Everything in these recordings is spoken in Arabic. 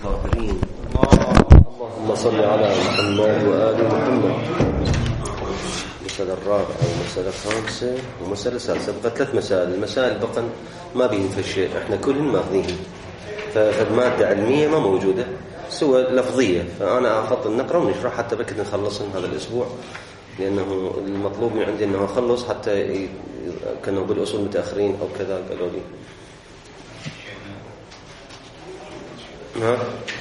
الكافرين. اللهم صل على محمد وآل محمد. المسألة الرابعة والمسألة الخامسة والمسألة السادسة. بقى 3 مسائل. المسائل بقى ما بين في الشيء، احنا كلهم ماخذين، فمادة علمية ما موجودة سوى لفظية، فأنا أفضل نقرأ ونشرح حتى بكد نخلصن هذا الأسبوع، لأنه المطلوب من عندي أنه أخلص حتى كانوا بالأصول متأخرين أو كذا قالوا لي. ها؟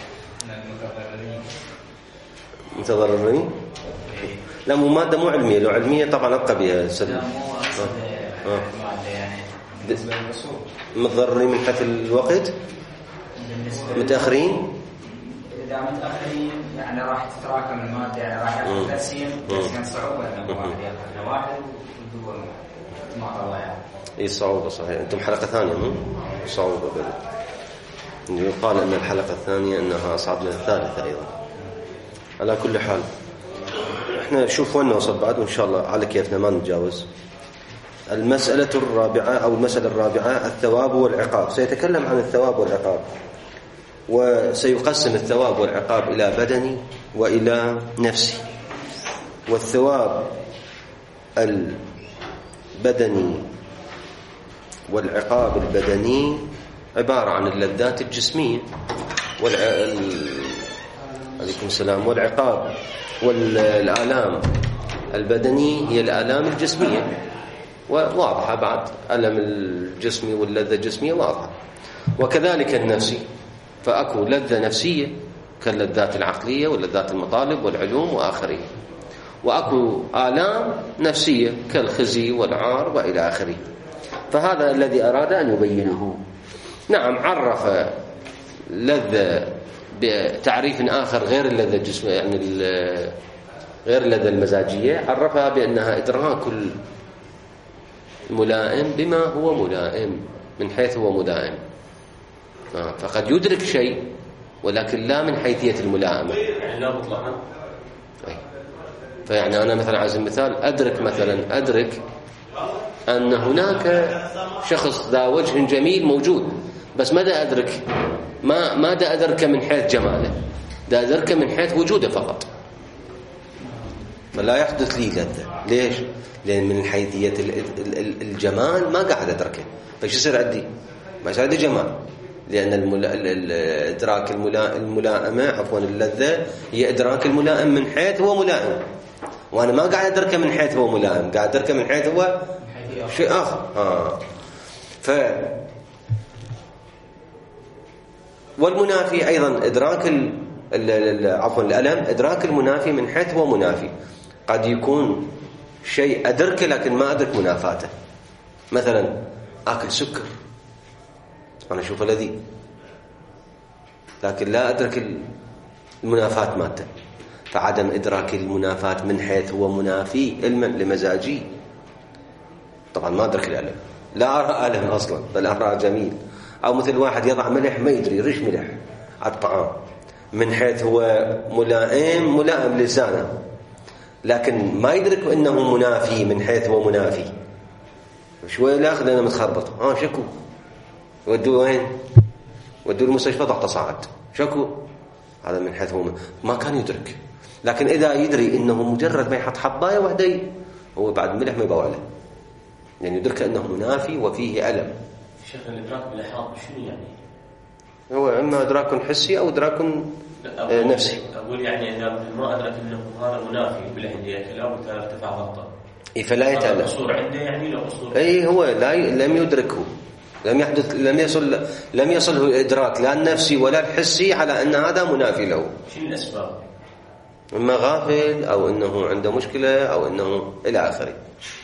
متضررين؟ لا، مو مادة مو علمية. لو علمية طبعا أبقى بها سلم. متضررين من حيث الوقت؟ متأخرين؟ إذا متأخرين يعني راح تتراكم المادة، يعني راح يأخذ تقسيم صعوبة، أنه واحد يأخذ واحد والدول ما طلع يعني. إيه صعوبة صحيح. أنتم حلقة ثانية مو؟ صعوبة بدل. يقال أن الحلقة الثانية أنها أصعب من الثالثة أيضا. على كل حال إحنا شوف وين نوصل بعد، وإن شاء الله على كيفنا ما نتجاوز. المسألة الرابعة أو المسألة الرابعة الثواب والعقاب. سيتكلم عن الثواب والعقاب، وسيقسم الثواب والعقاب إلى بدني وإلى نفسي. والثواب البدني والعقاب البدني عبارة عن اللذات الجسمية عليكم السلام. والعقاب والآلام البدني هي الآلام الجسمية، وواضحة بعد ألم الجسمي واللذة الجسمية واضحة. وكذلك النفسي، فأكو لذة نفسية كاللذات العقلية واللذات المطالب والعلوم وآخره، وأكو آلام نفسية كالخزي والعار وإلى آخره. فهذا الذي أراد أن يبينه. نعم، عرف لذة بتعريف آخر غير اللذة الجسمية، يعني غير اللذة المزاجية، عرفها بأنها إدراك الملائم بما هو ملائم من حيث هو ملائم. فقد يدرك شيء ولكن لا من حيثية الملائمة، يعني لا مطلقا. فيعني أنا مثلا عايز مثال، أدرك أن هناك شخص ذا وجه جميل موجود، بس ماذا أدرك؟ ماذا أدرك من حيث جماله؟ دا أدرك من حيث وجوده فقط، فلا يحدث لي لذة. ليش؟ لأن من حيثية الجمال ما قاعد أدركه، فايش يصير عندي؟ ما يصير عندي جمال، لأن إدراك الملائمة عفوا اللذة هي إدراك الملائم من حيث هو ملائم، وأنا ما قاعد أدركه من حيث هو ملائم، قاعد أدركه من حيث هو شيء آخر. والمنافي أيضا إدراك الألم، إدراك المنافي من حيث هو منافي. قد يكون شيء أدركه لكن ما أدرك منافاته. مثلا أكل سكر، أنا أشوفه لذيذ لكن لا أدرك المنافات مالته، فعدم إدراك المنافات من حيث هو منافي علما لمزاجي. طبعا ما أدرك الألم، لا أرى ألم أصلا بل أرى جميل. أو مثل واحد يضع ملح ما يدري ريش ملح على الطعام من حيث هو ملائم لسانه، لكن ما يدرك أنه منافي من حيث هو منافي. شوية لا أخذ أنا متخربط، شكو ودوا وين؟ ودوا المستشفى ضغط صاعد، شكو هذا من حيث هو ما كان يدرك. لكن إذا يدري أنه مجرد ما يحط حباية واحدة هو بعد ملح ما يبوع له، يعني يدرك أنه منافي وفيه ألم. شيخ الإدراك بالإحاط شنو يعني؟ هو إما إدراك حسي أو إدراك نفسي. أقول يعني إذا ما أدرك أنه هذا منافي بالعندية كلام ارتفع ضغطه، فلا يتألم. قصور عنده يعني له قصور. هو لم يدركه، لم يصله الإدراك لا النفسي ولا الحسي على أن هذا منافي له. شنو الأسباب؟ إما غافل أو أنه عنده مشكلة أو أنه إلى آخره.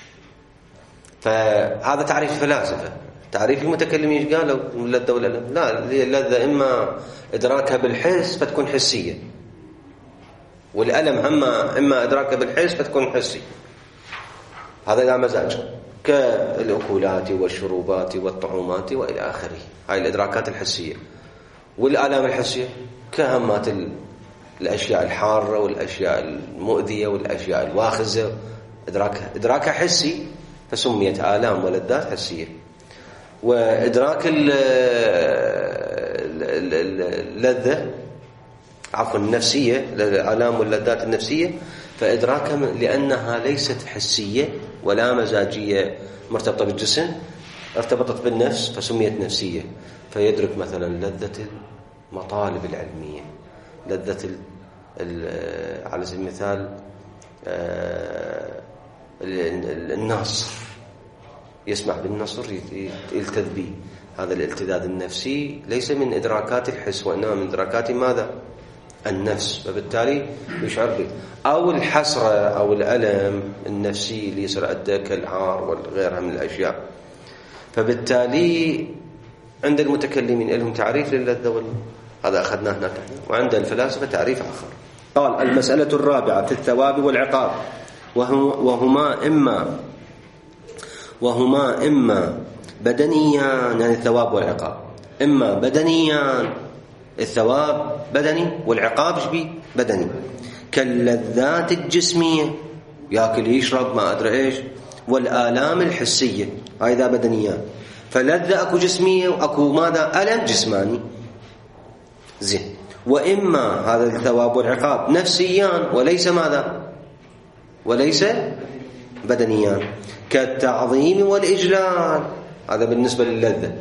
فهذا تعريف الفلاسفة. تعريف المتكلمين ايش قالوا؟ اللذة والألم؟ لا، اللذة إما إدراكها بالحس فتكون حسية، والألم إما إدراكها بالحس فتكون حسي. هذا لا مزاج، كالأكلات والشروبات والطعومات وإلى آخره. هاي الإدراكات الحسية. والآلام الحسية كهمات الأشياء الحارة والأشياء المؤذية والأشياء الواخزة، إدراكها حسي فسميت آلام ولذات حسية. وإدراك اللذة عفوا النفسية، الآلام واللذات النفسية، فإدراكها لأنها ليست حسية ولا مزاجية مرتبطة بالجسم، ارتبطت بالنفس فسميت نفسية. فيدرك مثلا لذة المطالب العلمية، لذة على سبيل المثال النصر، يسمع بالنصر يلتذ به. هذا الالتذاذ النفسي ليس من إدراكات الحس وإنما من إدراكات ماذا؟ النفس، فبالتالي يشعر به. أو الحسرة أو الألم النفسي اللي يصير عنده كالعار وغيرها من الأشياء. فبالتالي عند المتكلمين لهم تعريف للذة هذا أخذناه هناك، وعند الفلاسفة تعريف آخر. قال: المسألة الرابعة في الثواب والعقاب، وهما إما بدنيان، يعني الثواب والعقاب إما بدنيان، الثواب بدني والعقاب شبيه بدني، كاللذات الجسمية، يأكل يشرب ما أدري إيش، والآلام الحسية، هذا بدنيان. فلذة أكو جسمية وأكو ماذا؟ ألم جسماني. زين. وإما هذا الثواب والعقاب نفسيان وليس ماذا؟ وليس بدنيان، كالتعظيم والإجلال، هذا بالنسبة للذة،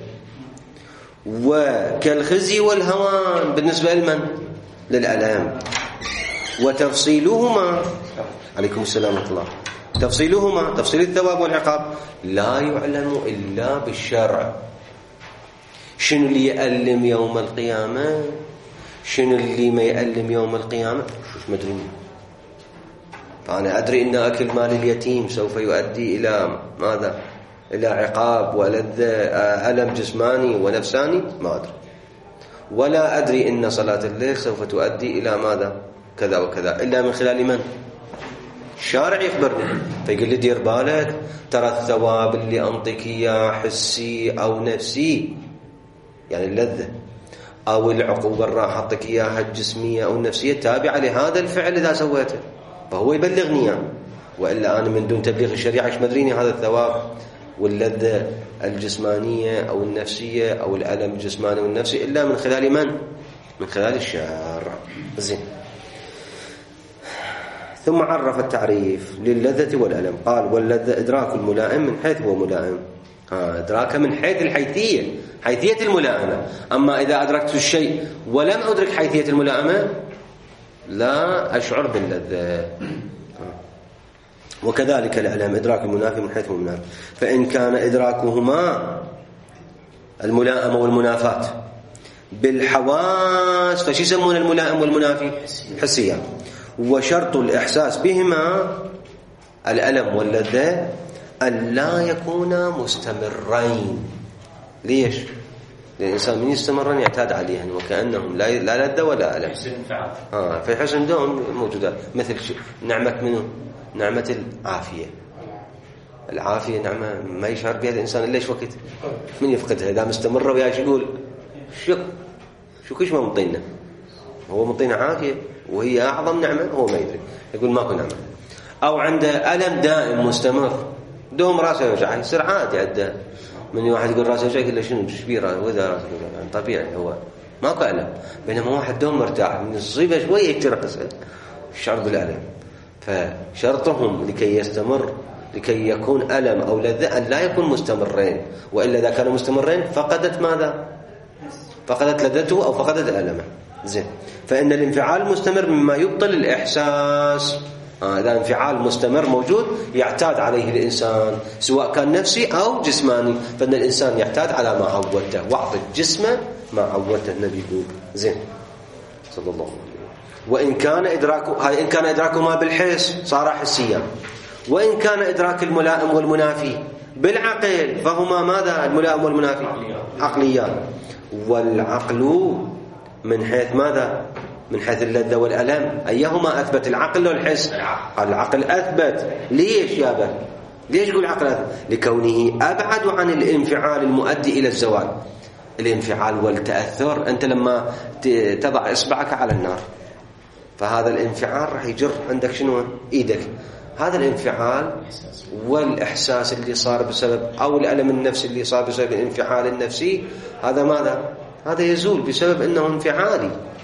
وكالخزي والهوان بالنسبة لمن؟ للألام. وتفصيلهما، عليكم السلام ورحمة الله، تفصيلهما، تفصيل الثواب والعقاب، لا يعلم إلا بالشرع. شنو اللي يألم يوم القيامة؟ شنو اللي ما يألم يوم القيامة؟ شوش مدري. فأنا أدري أن أكل مال اليتيم سوف يؤدي إلى ماذا؟ إلى عقاب ولذة، ألم جسماني ونفساني، ما أدري. ولا أدري أن صلاة الليل سوف تؤدي إلى ماذا؟ كذا وكذا، إلا من خلال من؟ الشارع يخبرني، فيقول لي دير بالك، ترى الثواب اللي أنطيك إياه حسي أو نفسي، يعني اللذة، أو العقوبة اللي راح أعطيك إياها الجسمية أو النفسية تابعة لهذا الفعل إذا سويته، فهو يبلغني يعني. وإلا أنا من دون تبليغ الشريعة إيش مدريني هذا الثواب واللذة الجسمانية أو النفسية أو الألم الجسماني والنفسي إلا من خلال من؟ من خلال الشارع. زين. ثم عرف التعريف للذة والألم، قال: واللذة إدراك الملائم من حيث هو ملائم. إدراكه من حيث الحيثية، حيثية الملائمة. أما إذا أدركت الشيء ولم أدرك حيثية الملائمة لا أشعر باللذة. وكذلك الألم إدراك المنافي من حيث هو منافي. فإن كان إدراكهما الملائمة والمنافات بالحواس، فشي يسمون الملائم والمنافي؟ حسيا. وشرط الإحساس بهما الألم واللذة أن لا يكونا مستمرين. ليش؟ لأن الإنسان من يستمرين يعتاد عليهن وكأنهم لا لذة ولا ألم. في حسن دوم موجودة. مثل نعمة منه، نعمة العافية. العافية نعمة ما يشعر بها الإنسان إلا إيش وقت من يفقدها. إذا مستمرة وياش يقول شو كيش ما مطينا، هو مطينا عافية وهي أعظم نعمة، هو ما يدري، يقول ماكو نعمة. أو عنده ألم دائم مستمر، دوم راسه يوجع، يصير عادي عنده. من واحد يقول راسه يوجع، يقول له شنو شبيرة وإذا راسه يوجع، طبيعي هو ماكو ألم. بينما واحد دوم مرتاح، من الصيبة شوية يترقص الشعر بالألم. فشرطهم لكي يستمر، لكي يكون ألم أو لذة، أن لا يكون مستمرين، وإلا إذا كانوا مستمرين فقدت ماذا؟ فقدت لذته أو فقدت ألمه. زين. فإن الانفعال المستمر مما يبطل الإحساس. إذا انفعال مستمر موجود يعتاد عليه الإنسان سواء كان نفسي أو جسماني، فإن الإنسان يعتاد على ما عودته، واعطي الجسم ما عودته النبي يقول. زين صلى الله عليه وسلم. وإن كان إدراكه، إن كان إدراكه ما بالحس صار حسيا، وإن كان إدراك الملائم والمنافي بالعقل فهما ماذا؟ الملائم والمنافي عقليان. والعقل من حيث ماذا؟ من حيث اللذة والألم أيهما أثبت، العقل والحس؟ العقل أثبت. ليش يا بل؟ ليش يقول العقل أثبت؟ لكونه أبعد عن الانفعال المؤدي إلى الزوال. الانفعال والتأثر، أنت لما تضع إصبعك على النار فهذا الانفعال راح يجر عندك شنو؟ إيدك. هذا الانفعال والإحساس اللي صار بسبب، أو الألم النفسي اللي صار بسبب الانفعال النفسي، هذا ماذا؟ هذا يزول بسبب أنه انفعالي.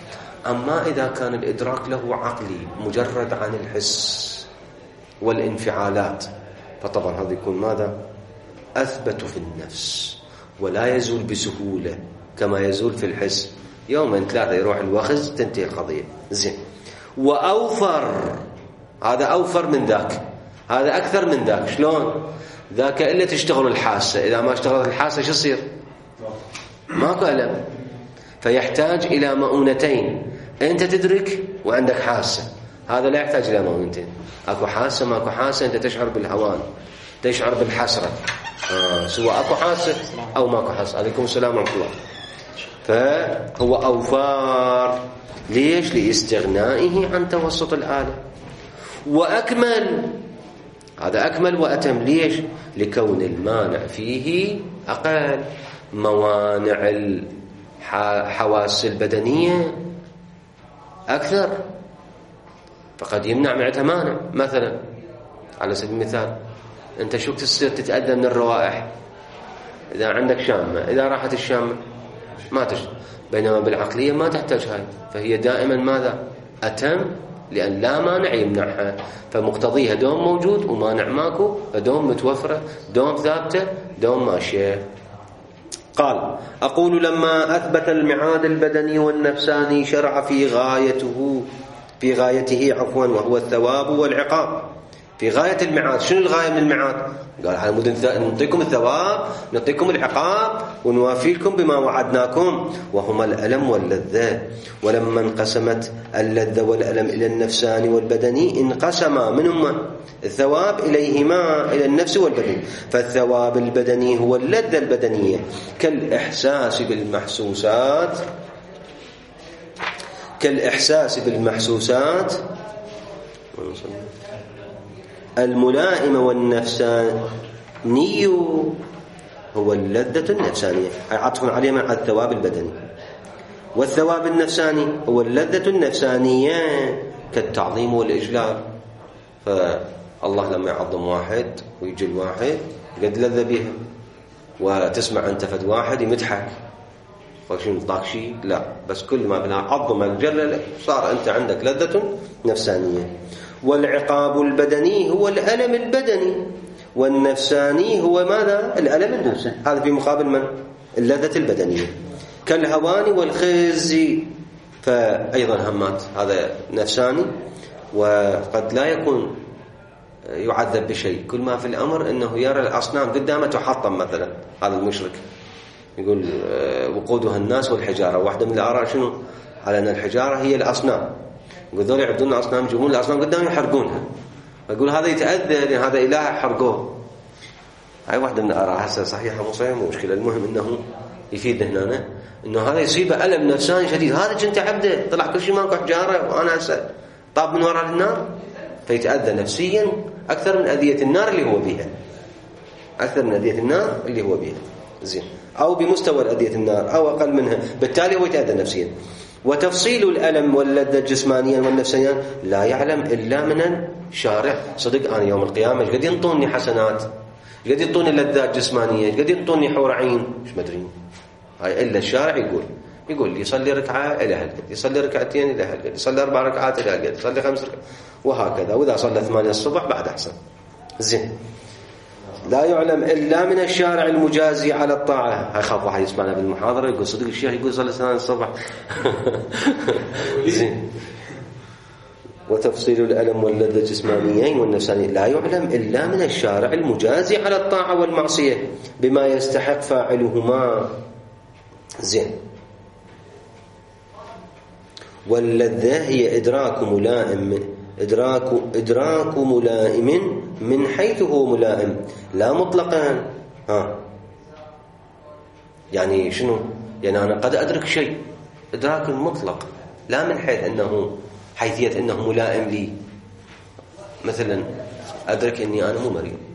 أما إذا كان الإدراك له عقلي مجرد عن الحس والانفعالات، فطبعا هذا يكون ماذا؟ أثبت في النفس، ولا يزول بسهولة كما يزول في الحس. يومين 3 يروح الوخز تنتهي القضية. زين. وأوفر، هذا أوفر من ذاك، هذا أكثر من ذاك. شلون؟ ذاك إلا تشتغل الحاسة، إذا ما اشتغلت الحاسة شو يصير؟ ماكو ألم، فيحتاج إلى مؤونتين. أنت تدرك وعندك حاسة، هذا لا يحتاج إلى مؤونتين. أكو حاسة ماكو حاسة، أنت تشعر بالهوان، تشعر بالحسرة، سواء أكو حاسة أو ماكو حاسة. عليكم السلام ورحمة الله. فهو أوفار. ليش؟ لاستغنائه عن توسط الآلة. وأكمل، هذا أكمل وأتم. ليش؟ لكون المانع فيه أقل. موانع الحواس البدنية أكثر، فقد يمنع معتها مانع. مثلا على سبيل المثال، أنت شو تصير تتأذى من الروائح؟ إذا عندك شامة، إذا راحت الشامة ما تشتغل، بينما بالعقلية ما تحتاج هاي، فهي دائما ماذا؟ أتم، لأن لا مانع يمنعها، فمقتضيها دوم موجود ومانع ماكو، فدوم متوفرة، دوم ثابتة، دوم ماشية. قال: أقول لما أثبت المعاد البدني والنفساني شرع في غايته وهو الثواب والعقاب. في غاية المعاد. شنو الغاية من المعاد؟ قال: نعطيكم الثواب، نعطيكم العقاب، ونوافيكم بما وعدناكم، وهما الألم واللذة. ولما انقسمت اللذة والألم إلى النفساني والبدني، انقسما منهما الثواب إليهما، إلى النفس والبدن. فالثواب البدني هو اللذة البدنية كالإحساس بالمحسوسات الملائمة، والنفساني هو اللذة النفسانية، عطف عليه مع الثواب البدني. والثواب النفساني هو اللذة النفسانية كالتعظيم والإجلال. فالله لما يعظم واحد ويجي الواحد قد لذة بها، وتسمع أنت فد واحد يمدحك فشين طاق شيء، لا، بس كل ما بنا عظم الجلل صار أنت عندك لذة نفسانية. والعقاب البدني هو الألم البدني، والنفساني هو ماذا؟ الألم النفسي. هذا في مقابل من؟ اللذة البدنية. كالهوان والخزي، فأيضا همات، هذا نفساني، وقد لا يكون يعذب بشيء. كل ما في الأمر أنه يرى الأصنام قدامه تحطم. مثلا هذا المشرك يقول وقودها الناس والحجارة، واحدة من الآراء شنو؟ على أن الحجارة هي الأصنام، يقول ذول يعبدون الأصنام، يجيبون الأصنام قدامهم يحرقونها، يقول هذا يتأذى لأن هذا إله حرقوه. هاي واحدة من الآراء، هسه صحيحة مو صحيحة مو مشكلة. المهم أنه يفيد هنا أنه هذا يصيبه ألم نفساني شديد. هذا كنت عبده، طلع كل شيء ماكو حجارة وأنا هسه طاب من وراء النار، فيتأذى نفسيا أكثر من أذية النار اللي هو بها، أكثر من أذية النار اللي هو بها. زين، أو بمستوى أذية النار أو أقل منها، بالتالي هو يتأذى نفسيا. وتفصيل الألم واللذة الجسمانيا والنفسيا لا يعلم إلا من الشارع. صدق أنا يوم القيامة قد ينطوني حسنات، قد ينطوني لذات جسمانية، قد ينطوني حور عين، مش مدرين. هاي إلا الشارع يقول يصلي ركعة إلى هالقد، يصلي ركعتين إلى هالقد، يصلي 4 ركعات إلى هالقد، يصلي 5 ركعات، وهكذا. وإذا صلى 8 الصبح بعد أحسن. زين، لا يعلم إلا من الشارع المجازي على الطاعة. هيخاف واحد يسمعنا بالمحاضرة يقول صدق الشيخ يقول صلى 8 الصبح. زين. وتفصيل الألم واللذة الجسمانيين والنفسانيين لا يعلم إلا من الشارع المجازي على الطاعة والمعصية بما يستحق فاعلهما. زين. واللذة هي إدراك ملائم من حيث هو ملائم، لا مطلقا. يعني شنو؟ يعني أنا قد أدرك شيء إدراك مطلق، لا من حيث أنه حيثية أنه ملائم لي. مثلا أدرك أني أنا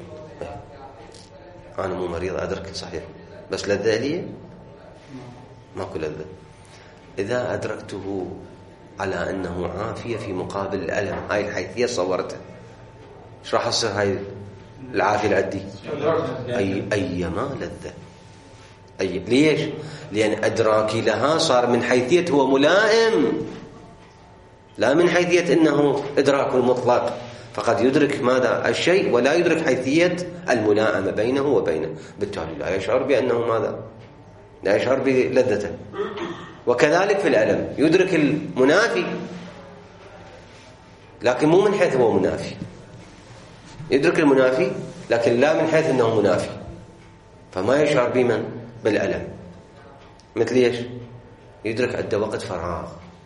مو مريض، أدرك صحيح، بس لذة لي ماكو لذة. إذا أدركته على أنه عافية في مقابل الألم، هاي الحيثية صورتها، ايش راح تصير هاي العافية العدي؟ أيما لذة. ليش؟ لأن أدراكي لها صار من حيثية هو ملائم لا من حيثية أنه إدراك مطلق، فقد يدرك ماذا الشيء ولا يدرك حيثية الملائمة بينه وبينه، بالتالي لا يشعر بأنه ماذا، لا يشعر بلذته. وكذلك في الألم يدرك المنافي لكن مو من حيث هو منافي، يدرك المنافي لكن لا من حيث أنه منافي، فما يشعر بمن بالألم. مثل ايش؟ يدرك عنده وقت فراغ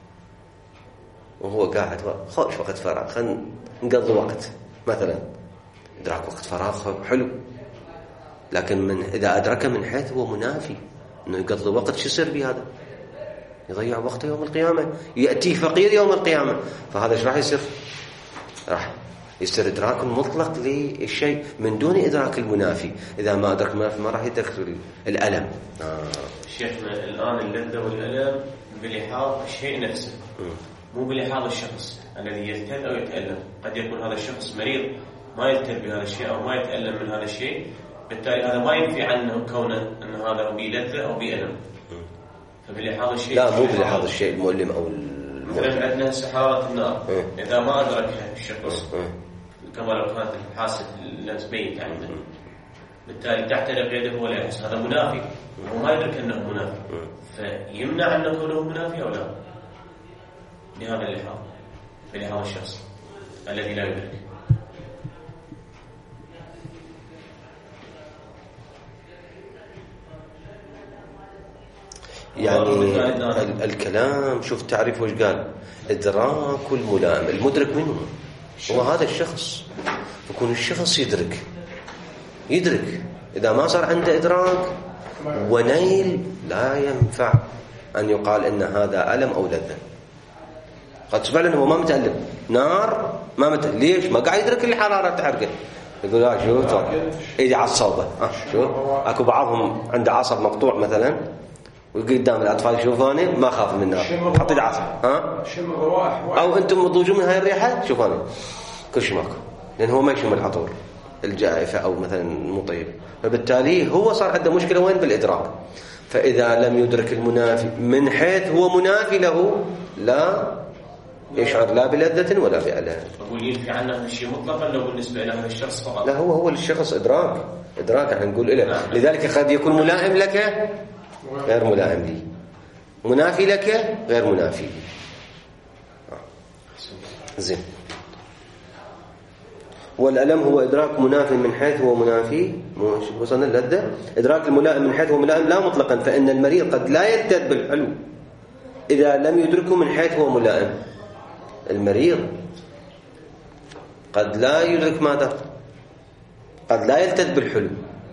وهو قاعد خوش وقت فراغ، خلينا نقضي وقت مثلا، إدراك وقت فراغ حلو، لكن إذا أدرك من حيث هو منافي أنه يقضي وقت، شو يصير بهذا؟ يضيع وقته يوم القيامة، يأتي فقير يوم القيامة، فهذا ايش راح يصير؟ راح يصير إدراك مطلق للشيء من دون إدراك المنافي. إذا ما أدرك المنافي ما راح يدرك الألم. شيخنا الآن اللذة والألم بلحاظ الشيء نفسه، مو بلحاظ الشخص الذي يلتذ أو يتألم. قد يكون هذا الشخص مريض ما يلتذ بهذا الشيء أو ما يتألم من هذا الشيء، بالتالي هذا ما ينفي عنه كونه أن هذا بلذة أو بألم. فبلحاظ الشيء، لا مو بلحاظ الشيء المؤلم أو مثلا عندنا حرارة النار، إذا ما أدركها الشخص كما لو كانت حاسة اللمس ميت عنده، بالتالي تحترق يده ولا يحس، هذا منافي، هو ما يدرك أنه منافي، فيمنع أنه كونه منافي أو لا؟ بهذا اللحاظ، بلحاظ الشخص الذي لا يدرك. يعني الكلام شوف تعريف وش قال؟ إدراك الملائم، المدرك منه هو هذا الشخص، يكون الشخص يدرك إذا ما صار عنده إدراك ونيل لا ينفع أن يقال إن هذا ألم أو لذة. قد فعلا هو ما متألم، نار ما متألم، ليش؟ ما قاعد يدرك الحرارة تحرقه، يقول شوف إيدي عصبة، شوف أكو بعضهم عنده عصب مقطوع مثلا وقدام الأطفال يشوفوني ما خاف من النار، حط يد عصب شم الروائح، أو أنتم مضوجون من هاي الريحة شوفوني كل شيء ماكو، لأن هو ما يشم العطور الجائفة أو مثلا مطيب، فبالتالي هو صار عنده مشكلة وين؟ بالإدراك. فإذا لم يدرك المنافي من حيث هو منافي له لا يشعر لا بلذة ولا بألم. أقول ينفي عنه الشيء مطلقا لو بالنسبة إلى هذا الشخص فقط؟ لا هو للشخص إدراك احنا نقول له، لذلك قد يكون ملائم لك غير ملائم لي، منافي لك غير منافي. زين. والألم هو إدراك مناف من حيث هو منافي، وصلنا اللذة. إدراك الملائم من حيث هو ملائم لا مطلقا، فإن المريض قد لا يلتذ بالحلو إذا لم يدركه من حيث هو ملائم. المريض قد لا يدرك ماذا؟ قد لا يلتذ بالحلو.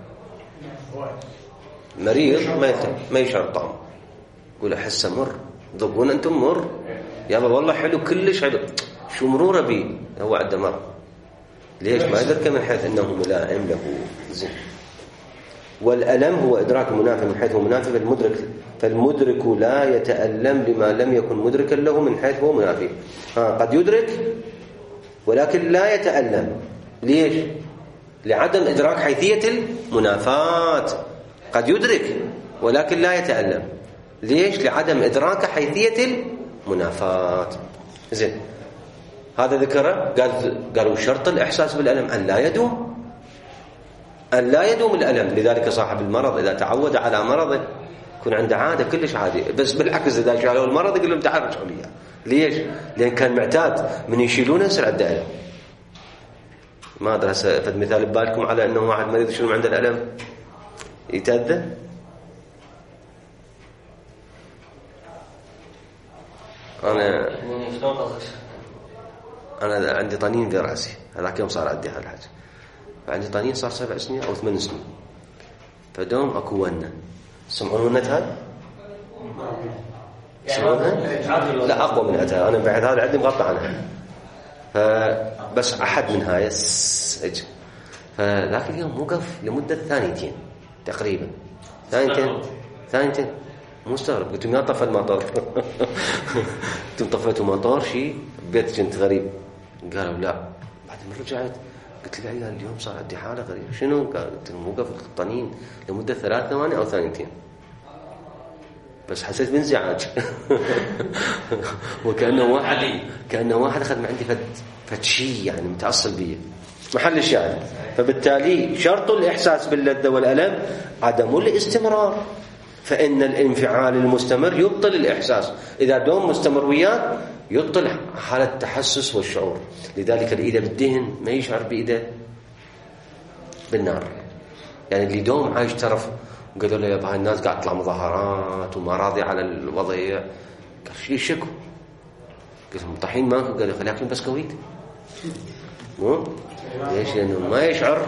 مريض ما يشعر طعم، يقول أحسه مر، ضبون أنتم مر يابا والله حلو كلش حلو، شو مرورة بي، هو عنده مرض. ليش؟ ما يدرك من حيث أنه ملائم له. زين. والألم هو إدراك المنافي من حيث هو منافي، فالمدرك لا يتألم لما لم يكن مدركا له من حيث هو منافي. قد يدرك ولكن لا يتألم. ليش؟ لعدم إدراك حيثية المنافات. قد يدرك ولكن لا يتألم. ليش؟ لعدم إدراك حيثية المنافات. زين. هذا ذكره قالوا شرط الإحساس بالألم أن لا يدوم الألم. لذلك صاحب المرض إذا تعود على مرضه يكون عنده عادة كلش عادي، بس بالعكس إذا شالوا المرض يقول لهم تعال رجعوا لي. ليش؟ لأن كان معتاد من يشيلونه يصير عنده ألم. ما أدري فد مثال ببالكم على أنه واحد مريض شنو عنده الألم يتأذى. أنا عندي طنين في رأسي، هذاك يوم صار عندي هالحاجة، فعندي طنين صار 7 سنين أو 8 سنين، فدوم أكو ونة. سمعون ونة هاي؟ سمعونها؟ لا أقوى من هذا، أنا بعد هذا عندي مغطى عنها، فبس أحد من هاي اجى، فذاك اليوم وقف لمدة 2 ثانية تقريبا، 2 ثانية مستغرب. قلت يا طفى المطار انتم طفيتوا مطار شيء بيت كنت غريب. قالوا لا. بعد ما رجعت قلت له اليوم صار عندي حالة غريبة. شنو؟ قلت لهم وقف الطنين لمدة 3 ثواني أو 2 ثانية. بس حسيت بانزعاج. وكأنه واحد أخذ من عندي فد شيء يعني متعصب بيه. محل الشاهد. فبالتالي شرط الإحساس باللذة والألم عدم الاستمرار، فإن الانفعال المستمر يبطل الإحساس. إذا دوم مستمر وياه يبطل حالة التحسس والشعور. لذلك اللي إيده بالدهن ما يشعر بإيده بالنار. يعني اللي دوم عايش ترف، قالوا له يا بها الناس قاعد تطلع مظاهرات وما راضي على الوضعية، قال شيء شكو، قلت لهم طحين ماكو، قالوا خليكم بسكويت. مو ليش؟ لأنه ما يشعر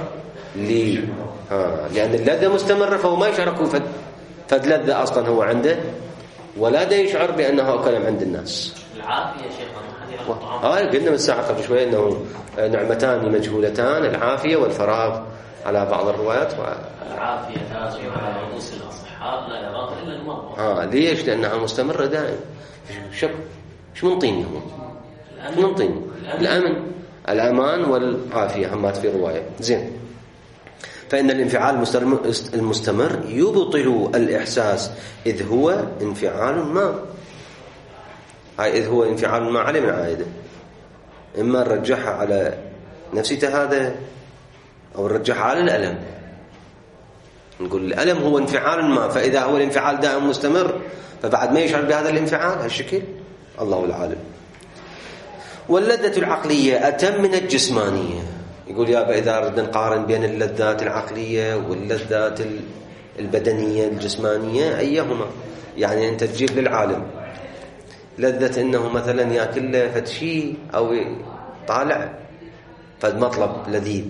لأن اللذة مستمرة، فهو ما يشعر أكو فد لذة أصلا هو عنده، ولا دا يشعر بأنه كلام عند الناس. العافية شيخنا قلنا من ساعة قبل شوية أنه نعمتان مجهولتان، العافية والفراغ على بعض الروايات. العافية تاج على رؤوس الأصحاب لا يراها إلا المرضى. ليش؟ لأنها مستمرة دائم. شو منطيني هو؟ شو منطيني؟ الأمان والعافية همات في رواية. زين. فإن الانفعال المستمر يبطل الإحساس، إذ هو انفعال ما. إذ هو انفعال ما عليه من عائده، إما نرجعها على نفسيته هذا أو نرجعها على الألم. نقول الألم هو انفعال ما، فإذا هو الانفعال دائم مستمر فبعد ما يشعر بهذا الانفعال هالشكل، الله العالم. واللذة العقلية أتم من الجسمانية. يقول يا إذا ردنا نقارن بين اللذات العقلية واللذات البدنية الجسمانية أيهما؟ يعني أنت تجيب للعالم لذة إنه مثلا يأكل له فد شيء أو طالع فد مطلب لذيذ.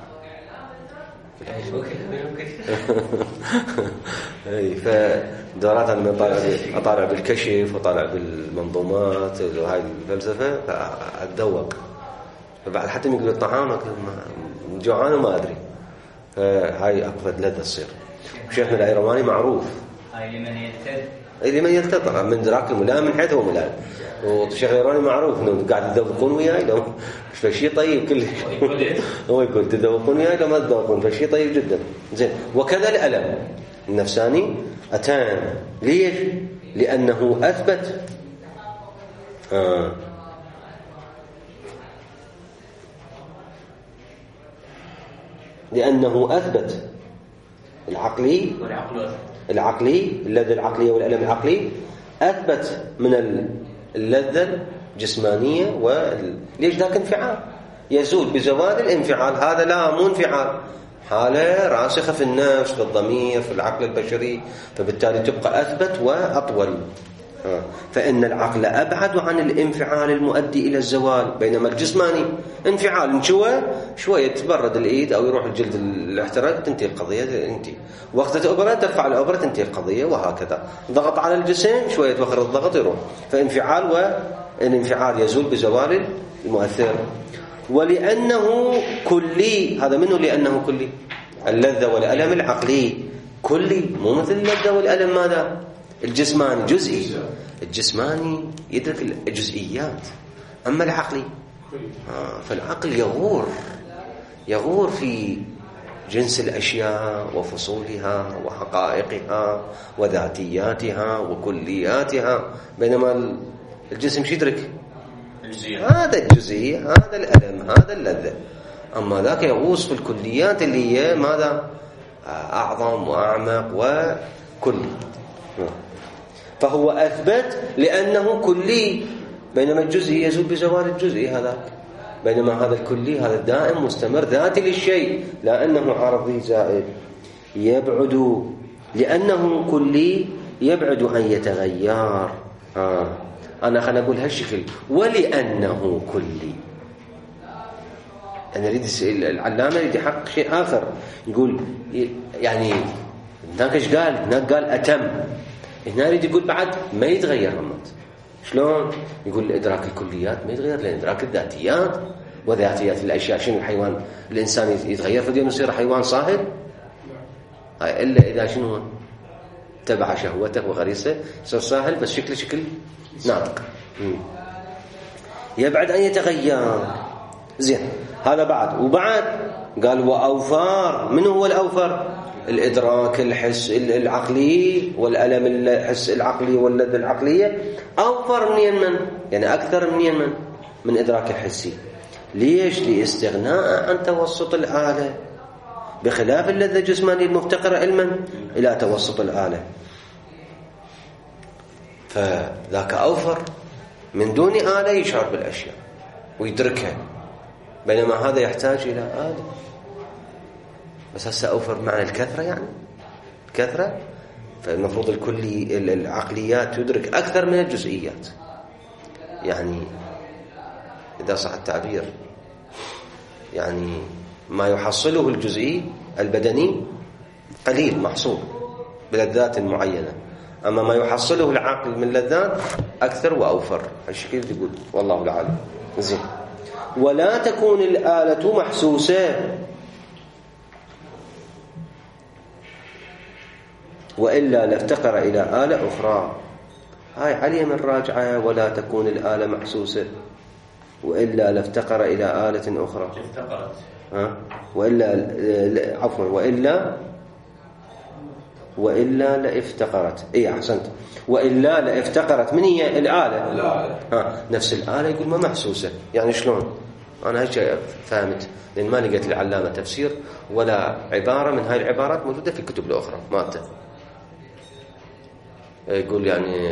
فدورات أنا أطالع بالكشف وطالع بالمنظومات وهاي الفلسفة فأتذوق، فبعد حتى يقول الطعام جوعان وما أدري، فهاي أكفد لذة تصير. وشيخنا الأيرواني معروف لمن يلتقط من ذراك الملائم من حيث هو ملائم. والشيخ الأيرواني معروف إنه قاعد تذوقون وياي لو فشي طيب كل هو يقول تذوقون وياي لو ما تذوقون فشي طيب جدا. زين. وكذا الألم النفساني أتان. ليش؟ لأنه أثبت لأنه أثبت العقلي اللذة العقلية والألم العقلي أثبت من اللذة الجسمانية. ليش؟ ذاك انفعال يزول بزوال الانفعال. هذا لا مو انفعال، حالة راسخة في النفس في الضمير في العقل البشري، فبالتالي تبقى أثبت وأطول. فإن العقل أبعد عن الانفعال المؤدي إلى الزوال، بينما الجسماني انفعال نشوى شوية تبرد الإيد أو يروح الجلد الاحتراق تنتهي القضية، تنتهي وقت الأوبرة ترفع الأوبرة تنتهي القضية، وهكذا. ضغط على الجسم شوية وخر الضغط يروح، فانفعال والانفعال يزول بزوال المؤثر. ولأنه كلي، هذا منه لأنه كلي. اللذة والألم العقلي كلي، مو مثل اللذة والألم ماذا؟ الجسماني جزئي. الجسماني يدرك الجزئيات، أما العقلي فالعقل يغور في جنس الأشياء وفصولها وحقائقها وذاتياتها وكلياتها، بينما الجسم شو يدرك؟ هذا الجزئي، هذا الألم، هذا اللذة. أما ذاك يغوص في الكليات اللي هي ماذا؟ أعظم وأعمق وكلي. فهو أثبت لأنه كلي، بينما الجزئي يزول بزوال الجزئي هذاك، بينما هذا الكلي هذا الدائم مستمر ذاتي للشيء، لا أنه عرضي زائد. يبعد لأنه كلي يبعد أن يتغير. أنا خلنا أقول هالشكل، ولأنه كلي. أنا أريد العلامة يريد يحقق شيء آخر، يقول يعني هناك إيش قال؟ هناك قال أتم، هنا يريد يقول بعد ما يتغير همات. شلون؟ يقول إدراك الكليات ما يتغير، لأن إدراك الذاتيات وذاتيات الأشياء. شنو الحيوان الإنسان يتغير فديون يصير حيوان صاهر؟ إلا إذا شنو تبع شهوته وغريزته يصير ساهل، بس شكل ناطق. يبعد أن يتغير. زين، هذا بعد. وبعد قال وأوفار. من هو الأوفر؟ الإدراك الحس العقلي والألم الحس العقلي واللذة العقلية أوفر من يمن، يعني أكثر من يمن من إدراك الحسي. ليش؟ لاستغناء عن توسط الآلة، بخلاف اللذة الجسمانية المفتقرة علما إلى توسط الآلة، فذاك أوفر من دون آلة يشعر بالأشياء ويدركها، بينما هذا يحتاج إلى آلة. بس هسه أوفر معنى الكثرة، يعني الكثرة، فالمفروض الكلي العقليات تدرك أكثر من الجزئيات، يعني إذا صح التعبير، يعني ما يحصله الجزئي البدني قليل محصول بلذات معينة، أما ما يحصله العقل من لذات أكثر وأوفر. هالشكل يقول والله العالم. زين. ولا تكون الآلة محسوسة وإلا لافتقر إلى آلة أخرى. هاي عليها من راجعة. ولا تكون الآلة محسوسة وإلا لافتقر إلى آلة أخرى. افتقرت. وإلا عفوا وإلا لافتقرت. إيه أحسنت. وإلا لافتقرت. من هي الآلة؟ نفس الآلة يقول ما محسوسة. يعني شلون؟ أنا هيك فهمت، لأن ما لقيت العلامة تفسير ولا عبارة من هاي العبارات موجودة في الكتب الأخرى مالته. يقول يعني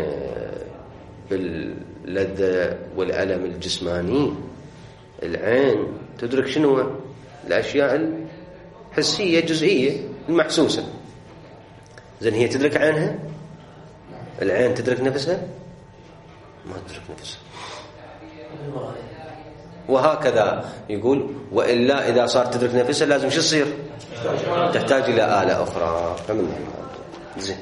باللذة والألم الجسماني العين تدرك شنو؟ الأشياء الحسية الجزئية المحسوسة. زين، هي تدرك عينها؟ العين تدرك نفسها؟ ما تدرك نفسها. وهكذا يقول وإلا إذا صار تدرك نفسها لازم شو يصير؟ تحتاج إلى آلة أخرى. فمن زين.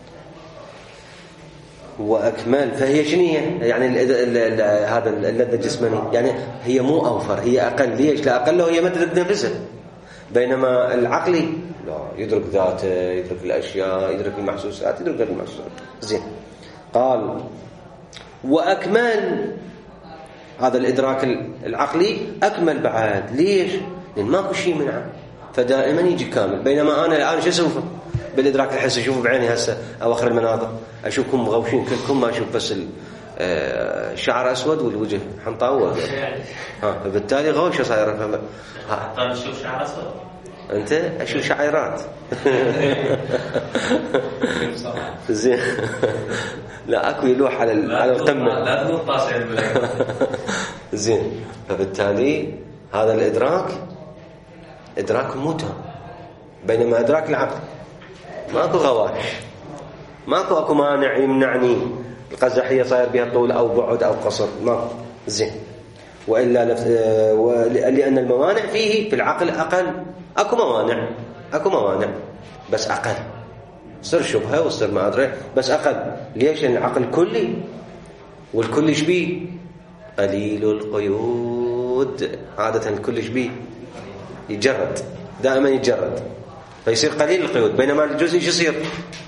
وأكمل. فهي شنو هي؟ يعني هذا اللذة الجسمانية يعني هي مو أوفر، هي أقل. ليش؟ لا أقل وهي ما تدرك نفسها، بينما العقلي لا، يدرك ذاته، يدرك الأشياء، يدرك المحسوسات، يدرك غير المحسوسات. زين. قال وأكمل. هذا الإدراك العقلي أكمل بعد. ليش؟ لأن ماكو شيء منعه، فدائما يجي كامل. بينما أنا الآن شو أشوفه بالإدراك الحسي؟ أشوفه بعيني هسه أواخر المناظر، أشوفكم مغوشين كلكم، ما أشوف بس الشعر أسود والوجه حنطاوة. فبالتالي غوشة صايرة. حتى نشوف شعر أسود. أنت أشوف شعيرات. زين. لا أكو يلوح على القمة. لا تقول طاسع بالله. زين. فبالتالي هذا الإدراك إدراك متهم، بينما إدراك العقل ماكو غواش، ماكو مانع يمنعني القزحية صاير بها طول أو بعد أو قصر، ماكو. زين. وإلا لأن الموانع فيه في العقل أقل. أكو موانع بس أقل، صر شبهة وصر ما أدري بس أقل. ليش؟ لأن العقل كلي، والكل شبيه قليل القيود. عادة الكل شبيه يتجرد، دائما يتجرد، فيصير قليل القيود. بينما الجزء شو يصير؟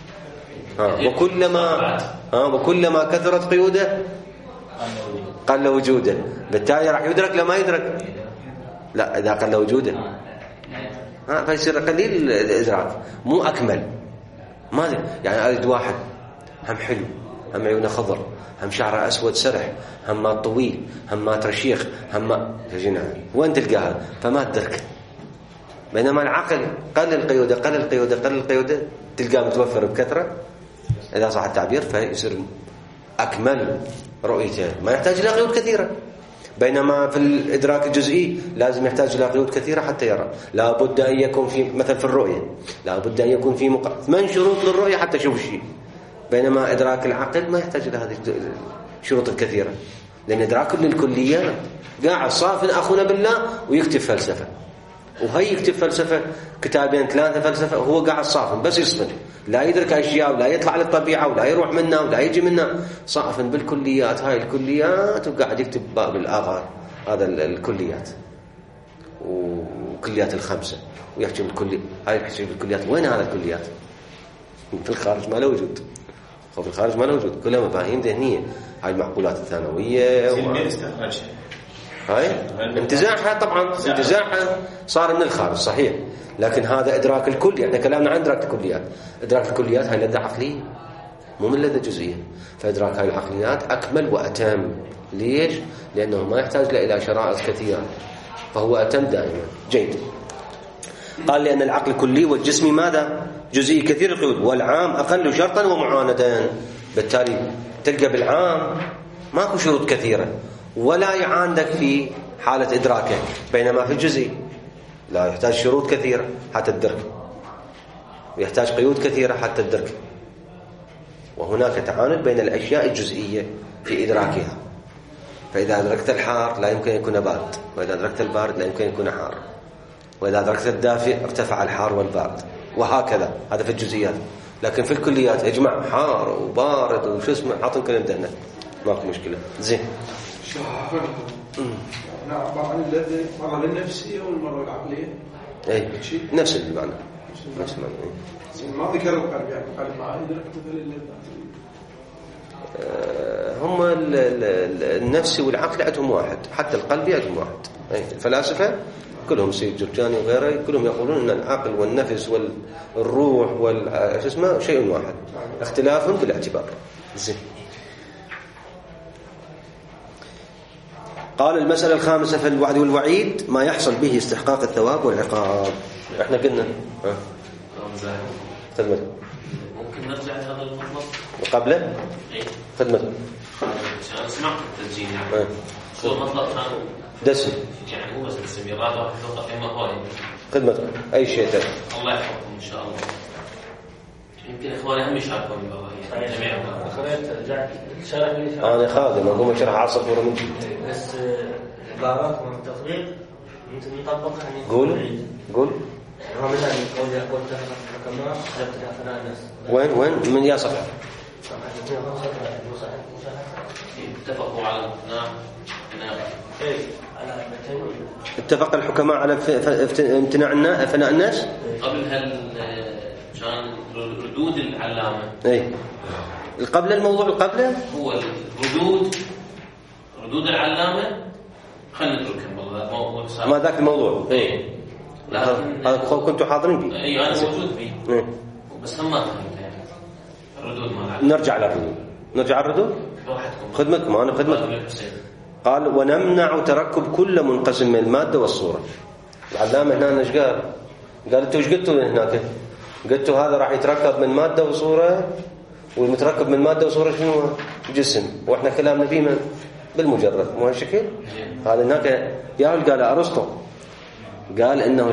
وكلما كثرت قيوده قل وجوده. بالتالي راح يدرك لما يدرك. لا، إذا قل وجوده فيصير قليل الإدراك، مو أكمل. ما يعني أريد واحد هم حلو، هم عيونه خضر، هم شعره أسود سرح، هم ما طويل، هم ما ترشيخ، هم ما تجينا، وين تلقاها؟ فما تدرك. بينما العقل قل القيودة تلقاه متوفر بكثرة إذا صح التعبير، فيصير أكمل رؤيته، ما يحتاج إلى قيود كثيرة. بينما في الإدراك الجزئي لازم يحتاج إلى قيود كثيرة حتى يرى. لا بد أن يكون في مثلا في الرؤية لا بد أن يكون في 8 شروط للرؤية حتى يشوف الشيء. بينما إدراك العقل ما يحتاج إلى هذه الشروط الكثيرة، لأن إدراك للكليات. قاعد صافن أخونا بالله ويكتب فلسفة، وهي يكتب فلسفة 2 3 فلسفة، وهو قاعد صافن بس يصفن، لا يدرك أشياء ولا يطلع للطبيعة ولا يروح منها ولا يجي منها، صافن بالكليات. هاي الكليات وقاعد يكتب باب الآغار، هذا الكليات وكليات ال5 ويحكي بالكليات. هاي يحكي بالكليات، وين هذا الكليات؟ في الخارج ما له وجود، في الخارج ما له وجود، كلها مفاهيم ذهنية. هاي المعقولات الثانوية مين استخرجها؟ هاي انتزاعها طبعا انتزاعها صار من الخارج صحيح، لكن هذا إدراك الكلي. احنا كلامنا عن إدراك الكليات. إدراك الكليات هاي لذة عقلية مو من لذة جزئية. فإدراك هاي العقليات أكمل وأتم. ليش؟ لأنه ما يحتاج إلى شرائط كثيرة، فهو أتم دائما. جيد. قال لأن العقل كلي والجسم ماذا؟ جزئي كثير القيود، والعام أقل شرطا ومعاندا. بالتالي تلقى بالعام ماكو شروط كثيرة ولا يعاندك في حالة إدراكه، بينما في الجزئي لا يحتاج شروط كثيرة حتى تدرك، ويحتاج قيود كثيرة حتى تدرك. وهناك تعاند بين الأشياء الجزئية في إدراكها. فإذا أدركت الحار لا يمكن أن يكون بارد، وإذا أدركت البارد لا يمكن أن يكون حار، وإذا أدركت الدافئ ارتفع الحار والبارد، وهكذا. هذا في الجزئيات. لكن في الكليات اجمع حار وبارد وشو اسمه حاطين كلام دهنا، ماكو مشكلة. زين. عبارة عن اللذة مرة للنفسية والمرة العقلية. اي نفس المعنى. نفس المعنى. ما ذكر القلب، يعني القلب ما يدرك مثل اللذة. هم النفسي والعقل عندهم واحد، حتى القلب عندهم واحد. الفلاسفة كلهم سيد جرجاني وغيره كلهم يقولون ان العقل والنفس والروح والاسماء شيء واحد، اختلاف بالاعتبار. زين. قال المسألة الخامسة في الوعد والوعيد ما يحصل به استحقاق الثواب والعقاب. احنا قلنا خدمة ممكن نرجع لهذا المطلب وقبله خدمة أنا سمعت التسجيل يعني شو المطلب كان دسم يعني هو بس دسم يراد واحد فقط في مقالي خدمة أي شيء تاني. الله يحفظكم إن شاء الله. يمكن إخواني هم يشاركون بالبقية جميعهم. أنا خادم أقوم أشرح عصر ورا من بس عبارات من التطبيق ممكن نطبقها يعني. قول هو مثلا قول يقول كما خلقت فناء الناس. وين من يا صفحة اتفقوا على اتفق الحكماء على امتناع فناء الناس. قبل كان ردود العلامة. اي قبل الموضوع قبله هو ردود العلامة. خلينا نتركهم والله موضوع ما ذاك الموضوع. اي هذا كنتوا حاضرين فيه. اي انا موجود فيه. بس هم ما فهمت يعني الردود ما نرجع الردود خدمتكم انا خدمتكم. قال ونمنع تركب كل منقسم من المادة والصورة. العلامة هنا ايش قال انتوا ايش قلتوا هناك؟ قلتوا هذا راح يتركب من مادة وصورة، والمتركب من مادة وصورة شنو؟ جسم. واحنا كلامنا فيه بالمجرد مو هالشكل. هذا هناك ياهل قال أرسطو قال انه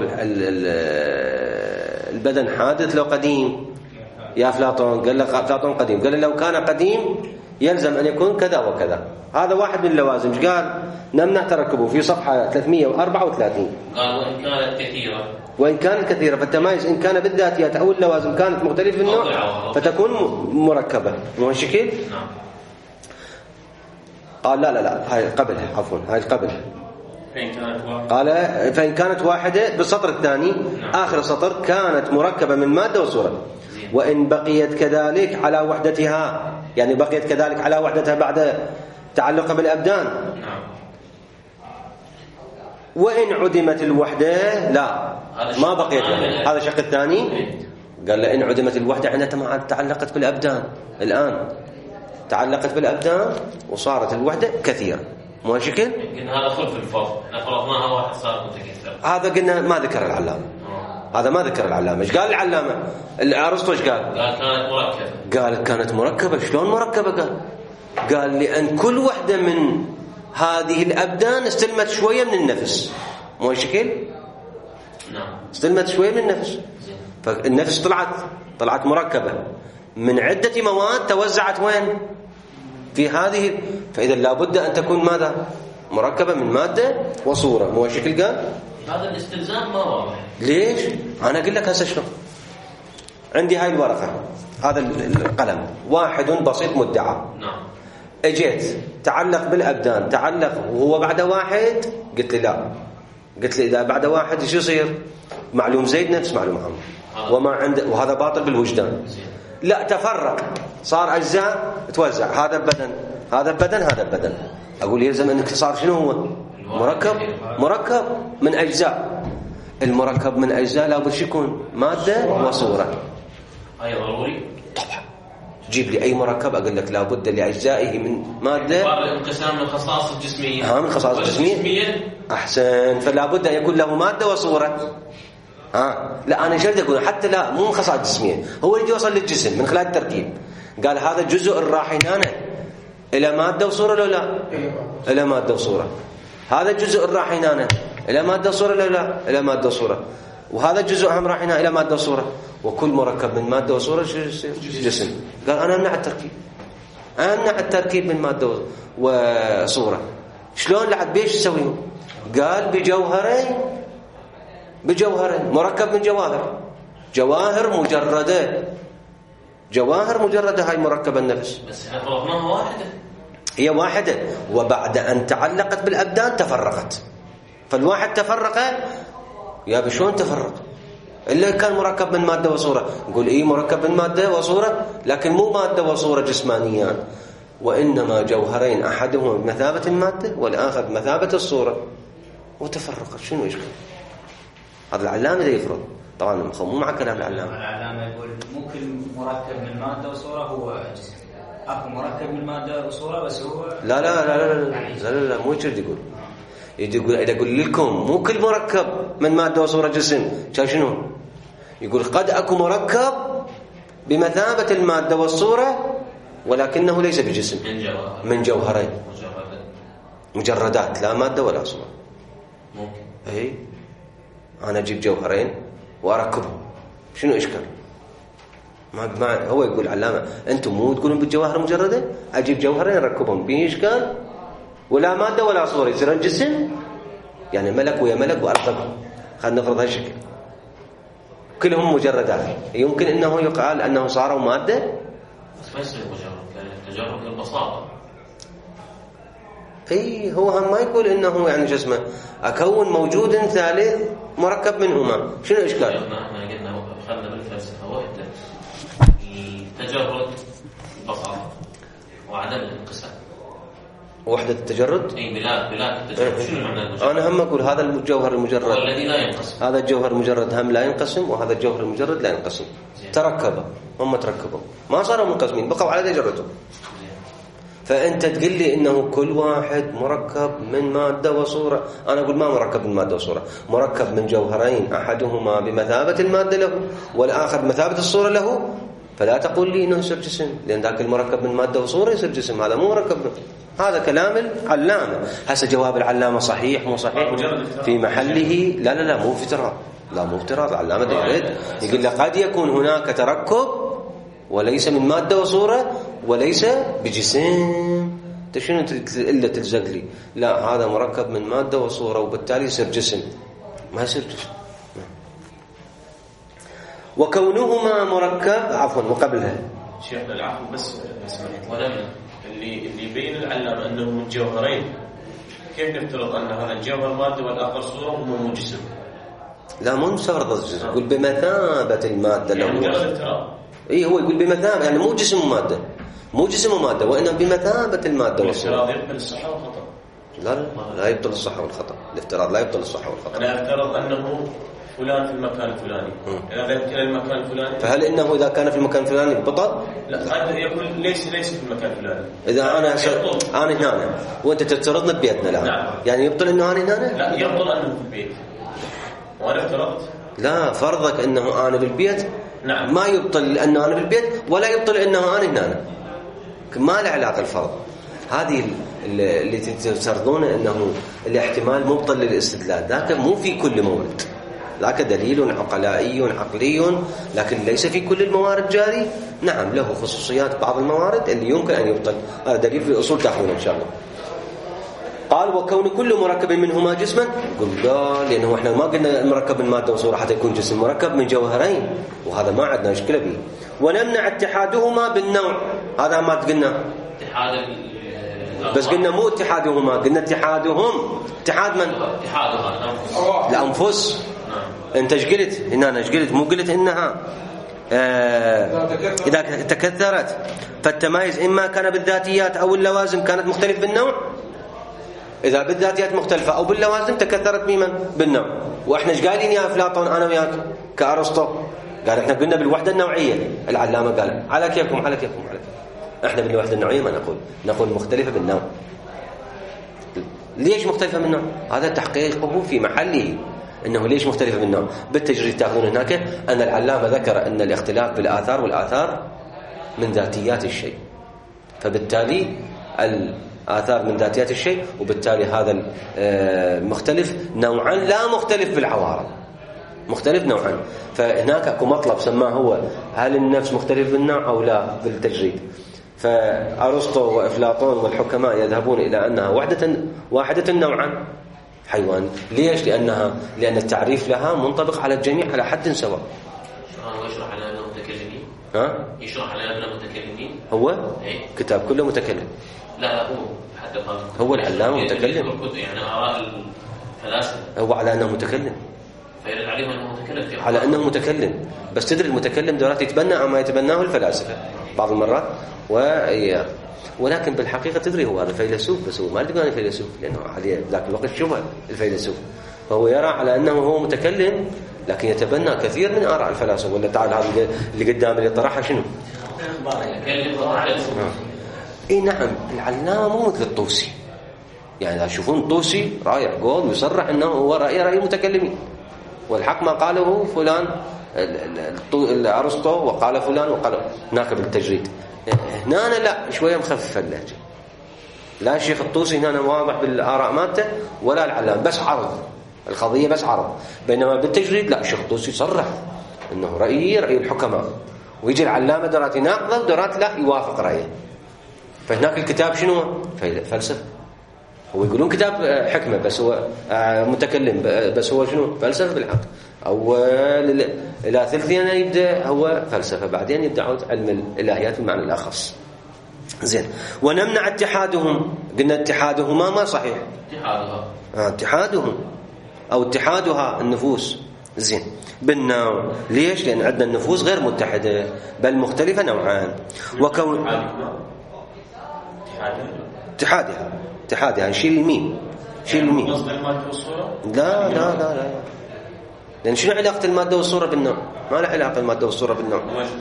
البدن حادث لو قديم. يا أفلاطون قال لك أفلاطون قديم، قال لو كان قديم يلزم أن يكون كذا وكذا. هذا واحد من اللوازم. قال نمنع تركبه في صفحة 334. قال وإن كانت كثيرة فالتمايز إن كان بالذاتيات أو اللوازم كانت مختلفة النوع فتكون مركبة. مو هالشكل؟ نعم. قال لا هاي قبلها عفوا هاي قبلها. قال فإن كانت واحدة بالسطر الثاني. نعم. آخر السطر كانت مركبة من مادة وصورة. وإن بقيت كذلك على وحدتها، يعني بقيت كذلك على وحدتها بعد تعلقها بالأبدان. نعم. وإن عدمت الوحدة لا ما بقيت. هذا الشق الثاني. قال لإن عدمت الوحدة عندما تعلقت بالأبدان. الآن تعلقت بالأبدان وصارت الوحدة كثيرة. مو هالشكل؟ يمكن هذا خلف الفرض فرضناها واحد صار متكثر. هذا قلنا ما ذكر العلامة. هذا ما ذكر العلامة. ايش قال العلامة؟ أرسطو ايش قال؟ كانت مركبة. قال كانت مركبة. شلون مركبة؟ قال لأن كل واحدة من هذه الأبدان استلمت شوية من النفس. مو هالشكل؟ نعم. استلمت شوية من النفس. فالنفس طلعت مركبة من عدة مواد توزعت وين؟ في هذه. فإذا لابد أن تكون ماذا؟ مركبة من مادة وصورة. مو هالشكل قال؟ هذا الاستلزام ما واضح. ليش؟ أنا أقول لك هسه شلون. عندي هاي الورقة، هذا القلم واحد بسيط مدعى. نعم. اجيت تعلق بالأبدان، تعلق وهو بعد واحد. قلت لي لا. قلت لي إذا بعد واحد شو يصير؟ معلوم زيد نفس معلوم عمرو. وما عنده، وهذا باطل بالوجدان. لا تفرق صار أجزاء توزع. هذا بدن هذا بدن هذا بدن. أقول يلزم أنك صار شنو هو؟ مركب من أجزاء. المركب من أجزاء لابد يكون مادة وصورة. أي ضروري طبعا. جيب لي أي مركب أقول لك لابد لأجزائه من مادة. الانقسام من الخصائص الجسمية. من خصائص الجسمية. أحسن. فلا بد أن يكون له مادة وصورة. لا أنا جلد أقول حتى لا مو من خصائص جسمية، هو اللي يوصل للجسم من خلال التركيب. قال هذا جزء راح هنا إلى مادة وصورة لو لا؟ إلى مادة وصورة. هذا جزء راح هنا إلى مادة وصورة لو لا؟ إلى مادة وصورة. وهذا الجزء هم راح هنا إلى مادة وصورة. وكل مركب من مادة وصورة جسم. قال أنا أمنع التركيب، أمنع التركيب من مادة وصورة. شلون لعد بيش يسويهم؟ قال بجوهرين، مركب من جواهر مجردة هاي مركب النفس. بس احنا فرضناها واحدة. هي واحدة، وبعد أن تعلقت بالأبدان تفرقت. فالواحد تفرق يا بشون تفرق إلا كان مركب من مادة وصورة. نقول إيه مركب من مادة وصورة، لكن مو مادة وصورة جسمانيان، وإنما جوهرين أحدهما بمثابة المادة والآخر بمثابة الصورة، وتفرقت. شنو إشكال؟ هذا العلامة ده يفرض. طبعا مو مع كلام العلامة. العلامة يقول مو كل مركب من مادة وصورة هو جسم. أكو مركب من مادة وصورة بس هو لا مو يجرد يقول. إذا أقول لكم مو كل مركب من مادة وصورة جسم، شنو؟ يقول قد أكو مركب بمثابة المادة والصورة ولكنه ليس بجسم، من جوهرين مجردات لا مادة ولا صورة. ممكن أنا أجيب جوهرين وأركبهم، شنو إشكال؟ ما هو يقول علامة أنتم مو تقولون بالجواهر مجردة، أجيب جوهرين أركبهم، بيه إشكال؟ ولا مادة ولا صورة، يصير الجسم يعني ملك ويا ملك وأركبهم. خلينا نفرض هالشكل كلهم مجردات. يمكن أنه يقال أنه صاروا مادة، بس ما يصير مجرد، تجرد للبساطة. هو هم ما يقول انه يعني جسمه اكون موجود ثالث مركب منهما، شنو اشكال؟ احنا قلنا خلنا بالفلسفه وحده التجرد بساطه وعدم الانقسام. وحده التجرد؟ بلا التجرد. شنو معنى المجرد؟ انا هم اقول هذا الجوهر المجرد هو الذي لا ينقسم. هذا الجوهر المجرد هم لا ينقسم، وهذا الجوهر المجرد لا ينقسم. تركبوا هم تركبوا ما صاروا منقسمين، بقوا على تجردهم. فأنت تقول لي إنه كل واحد مركب من مادة وصورة، أنا أقول ما مركب من مادة وصورة، مركب من جوهرين أحدهما بمثابة المادة له والآخر بمثابة الصورة له. فلا تقول لي إنه يصير جسم، لأن ذاك المركب من مادة وصورة يصير جسم، هذا مو مركب. هذا كلام العلامة. هسه جواب العلامة صحيح مو صحيح في محله؟ لا مو افتراض، لا مو افتراض. العلامة يريد يقول لك قد يكون هناك تركب وليس من مادة وصورة وليس بجسم. شنو إلا تلزق لي؟ لا هذا مركب من مادة وصورة وبالتالي يصير جسم، ما يصير جسم. وكونهما مركب وقبلها شيخنا العفو بس ولما اللي يبين العلامة أنه من جوهرين، كيف نفترض أن هذا الجوهر مادة والآخر صورة ومو جسم؟ لا مو مستغرب الجسم، يقول بمثابة المادة. يعني مجرد افتراض. هو يقول بمثابة، يعني مو جسم ومادة، مو جسم ومادة، وإنما بمثابة المادة والصورة. الافتراض يقبل الصحة والخطأ. لا يبطل الصحة والخطأ. الافتراض لا يبطل الصحة والخطأ. أنا أفترض أنه فلان في المكان الفلاني، إذا ذهب إلى المكان الفلاني، فهل إنه إذا كان في المكان الفلاني بطل؟ لا قد يقول ليس في المكان الفلاني. إذا أنا هنا وأنت تفترضنا ببيتنا الآن، نعم. يعني يبطل إنه أنا هنا؟ لا يبطل أنه في البيت وأنا افترضت. لا فرضك إنه أنا بالبيت. نعم. ما يبطل أنه أنا بالبيت ولا يبطل أنه أنا هنا، ما له علاقة الفرض. هذه اللي تفترضون أنه الاحتمال مبطل للاستدلال، ذاك مو في كل مورد، ذاك دليل عقلائي عقلي، لكن ليس في كل الموارد جاري. نعم له خصوصيات بعض الموارد اللي يمكن أن يبطل. هذا دليل في أصول تحويل إن شاء الله. قال وكون كل مركب منهما جسما، قال لأنه احنا ما قلنا المركب من مادة وصورة حتى يكون جسم، مركب من جوهرين، وهذا ما عندنا مشكلة به. ونمنع اتحادهما بالنوع، هذا ما قلنا بس قلنا مو اتحادهما، قلنا اتحادهم. اتحاد من؟ اتحادها الأنفس. انت ايش قلت هنا؟ انا ايش قلت؟ مو قلت انها اذا تكثرت فالتمايز اما كان بالذاتيات او اللوازم كانت مختلف بالنوع. إذا بالذاتيات مختلفة أو باللوازم تكثرت بمن؟ بالنوع. وإحنا إيش قايلين يا أفلاطون أنا وياك كأرسطو؟ قال إحنا قلنا بالوحدة النوعية. العلامة قال على كيفكم. إحنا بالوحدة النوعية ما نقول مختلفة بالنوع. ليش مختلفة بالنوع؟ هذا تحقيقه في محله. إنه ليش مختلفة بالنوع؟ بالتجريد تأخذون هناك أن العلامة ذكر أن الاختلاف بالآثار والآثار من ذاتيات الشيء، فبالتالي الآثار من ذاتيات الشيء، وبالتالي هذا مختلف نوعا لا مختلف بالعوارض، مختلف نوعا. فهناك اكو مطلب سماه هو هل النفس مختلف بالنوع أو لا بالتجريد. فأرسطو وأفلاطون والحكماء يذهبون إلى أنها واحدة نوعا حيوان. ليش؟ لأن التعريف لها منطبق على الجميع على حد سواء. يشرح على أنهم متكلمين. يشرح على أنهم متكلمين. هو كتاب كله متكلم. لا هو العلامة متكلم. يعني آراء الفلاسفة هو على أنه متكلم. فيرد عليهم أنه متكلم. على أنه متكلم. بس تدري المتكلم دورات يتبنى ما يتبناه الفلاسفة بعض المرات ولكن بالحقيقة تدري هو هذا فيلسوف، بس هو ما يقول أنا فيلسوف لأنه عليه ذاك الوقت شبه الفيلسوف. فهو يرى على أنه هو متكلم لكن يتبنى كثير من آراء الفلاسفة. ولا تعال هذا اللي قدام اللي طرحها شنو؟ اي نعم. العلامة مو مثل الطوسي. يعني إذا تشوفون الطوسي رايح قول ويصرح أنه هو رأي المتكلمين، والحق ما قاله فلان أرسطو وقال فلان وقال هناك بالتجريد. هنا لا شوية مخفف اللهجة. لا الشيخ الطوسي هنا واضح بالآراء مالته ولا العلامة، بس عرض القضية بس عرض. بينما بالتجريد لا الشيخ الطوسي صرح أنه رأي الحكماء، ويجي العلامة درات يناقضه ودرات لا يوافق رأيه. فهناك الكتاب شنو؟ فلسفة. هو يقولون كتاب حكمة بس هو متكلم، بس هو شنو؟ فلسفة بالحق. أو إلى ثلثين يبدأ هو فلسفة، بعدين يبدأ علم الإلهيات بمعنى الأخص. زين. ونمنع اتحادهم. قلنا اتحادهما ما صحيح. اتحادهم أو اتحادها النفوس. زين. بالنوع. ليش؟ لأن عندنا النفوس غير متحدة بل مختلفة نوعان. وكون اتحادها شيل الميم. لا لأن شنو علاقة المادة والصورة بالنوع؟ ما له علاقة المادة والصورة بالنوع.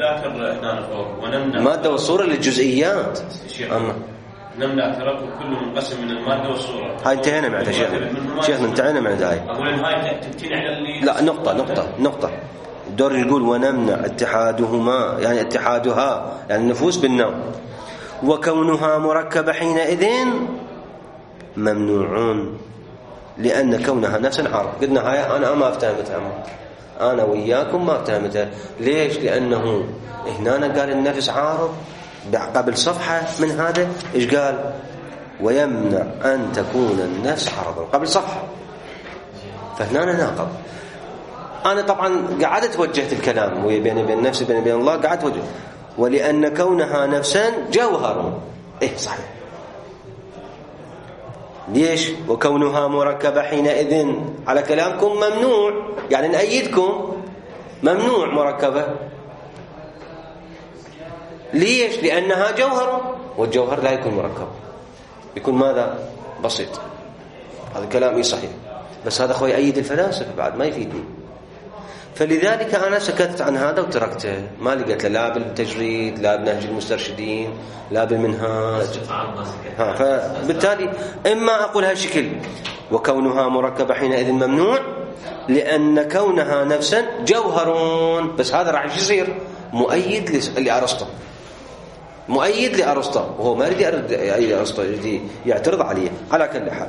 المادة والصورة للجزئيات. نمنع تركب كل منقسم من المادة والصورة. هاي انتهينا معها شيخنا انتهينا من هاي. أقول إن هاي تمتنع على اللي. لا نقطة. الدور يقول ونمنع اتحادهما يعني اتحادها يعني النفوس بالنوع. وكونها مركبة حينئذ ممنوعون لأن كونها نفسا عارض. قلنا هاي أنا ما افتهمتها، أنا وياكم ما افتهمتها. ليش؟ لأنه هنا قال النفس عارض قبل صفحة من هذا إيش قال؟ ويمنع أن تكون النفس عارضا قبل صفحة. فهنا ناقض. أنا طبعا قعدت وجهت الكلام بيني وبين نفسي بيني وبين الله قعدت وجهت. ولأن كونها نفسا جوهر. صحيح. ليش؟ وكونها مركبة حينئذ على كلامكم ممنوع، يعني نأيدكم ممنوع مركبة. ليش؟ لأنها جوهر، والجوهر لا يكون مركب، يكون ماذا؟ بسيط. هذا كلامي صحيح، بس هذا أخوي يأيد الفلاسفة بعد ما يفيدني. فلذلك أنا سكتت عن هذا وتركته، ما لقيت لا بالتجريد لا بنهج المسترشدين لا بالمنهاج. فبالتالي إما أقول هالشكل وكونها مركبة حينئذ ممنوع لأن كونها نفسا جوهرون، بس هذا راح يصير مؤيد لأرسطو، مؤيد لأرسطو، وهو ما يريد يؤيد أرسطو، يريد يعترض عليه. على كل حال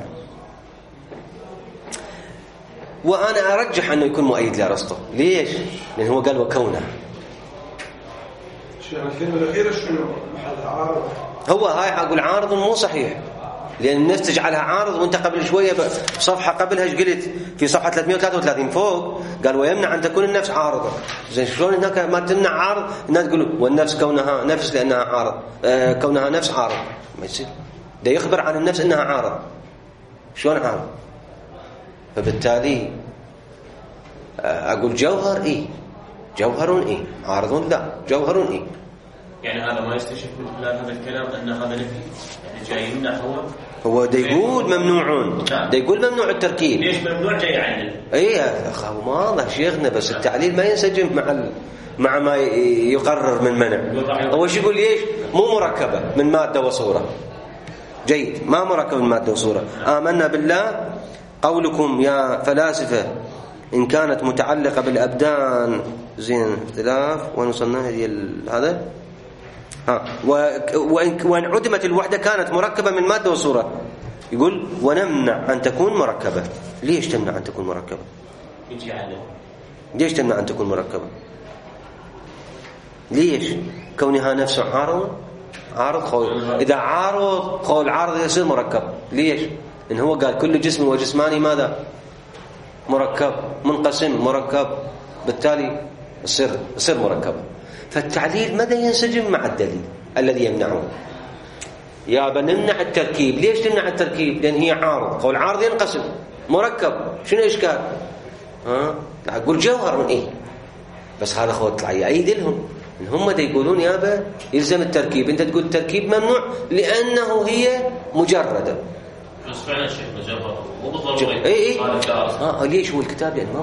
وأنا أرجح أنه يكون مؤيد لأرسطو. ليش؟ لأنه هو قال وكونه. الكلمة الأخيرة شنو؟ محلها عارض. هو هاي أقول عارض مو صحيح، لأن الناس تجعلها عارض، وأنت قبل شوية صفحة قبلها ايش قلت؟ في صفحة 333 فوق قال ويمنع أن تكون النفس عارضة. زين شلون هناك ما تمنع عارض؟ الناس تقول والنفس كونها نفس لأنها عارض، كونها نفس عارض، ما يصير. ده يخبر عن النفس أنها عارض، شلون عارض؟ فبالتالي أقول جوهر جوهر عارض لا جوهر يعني هذا ما يستشف من خلال هذا الكلام أن هذا نفي، يعني جاي يمنع هو دا يقول ممنوعون، دا يقول ممنوع التركيب. ليش ممنوع جاي عندنا؟ اي واضح شيخنا، بس التعليل ما ينسجم مع ما يقرر من منع. هو شو يقول ليش مو مركبة من مادة وصورة؟ جيد، ما مركبة من مادة وصورة. آمنا بالله قولكم يا فلاسفة إن كانت متعلقة بالأبدان زين اختلاف وين وصلنا هذا وإن عدمت الوحدة كانت مركبة من مادة وصورة. يقول ونمنع أن تكون مركبة. ليش تمنع أن تكون مركبة؟ ليش تمنع أن تكون مركبة؟ ليش؟ كونها نفس عارض قول. إذا عارض قول عارض يصير مركب. ليش؟ إن هو قال كل جسم وجسماني ماذا؟ مركب، منقسم مركب، بالتالي يصير مركب. فالتعليل ماذا ينسجم مع الدليل الذي يمنعه. يا بنمنع التركيب. ليش تمنع التركيب؟ لأن هي عارض، قول عارض ينقسم مركب. شنو إشكال؟ أقول جوهر من إيه؟ بس هذا خو طلع يعيد لهم إن هم دا يقولون يابا يلزم التركيب. أنت تقول التركيب ممنوع لأنه هي مجردة. بس فعلا شيء مجرد مو بالضروري. ليش هو الكتاب؟ لأنه